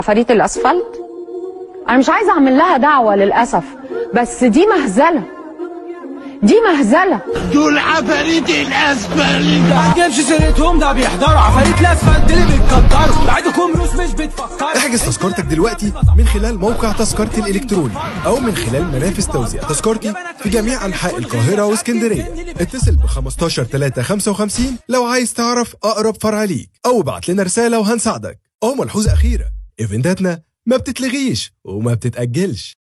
عفاريت الاسفلت انا مش عايزه اعمل لها دعوه للاسف، بس دي مهزله، دي مهزله. دول عفاريت الاسفلت ما تجيبش سيرتهم، ده بيحضروا عفاريت الاسفلت اللي بيتكدروا بعدكم روس مش بتفكروا. احجز تذكرتك دلوقتي من خلال موقع تذكرتي الالكتروني او من خلال منافذ توزيع تذكرتي في جميع انحاء القاهره واسكندريه. اتصل ب 15 3 55 لو عايز تعرف اقرب فرع ليك، او ابعت لنا رساله وهنساعدك. ملحوظه اخيره، ايفنتاتنا ما بتتلغيش وما بتتاجلش.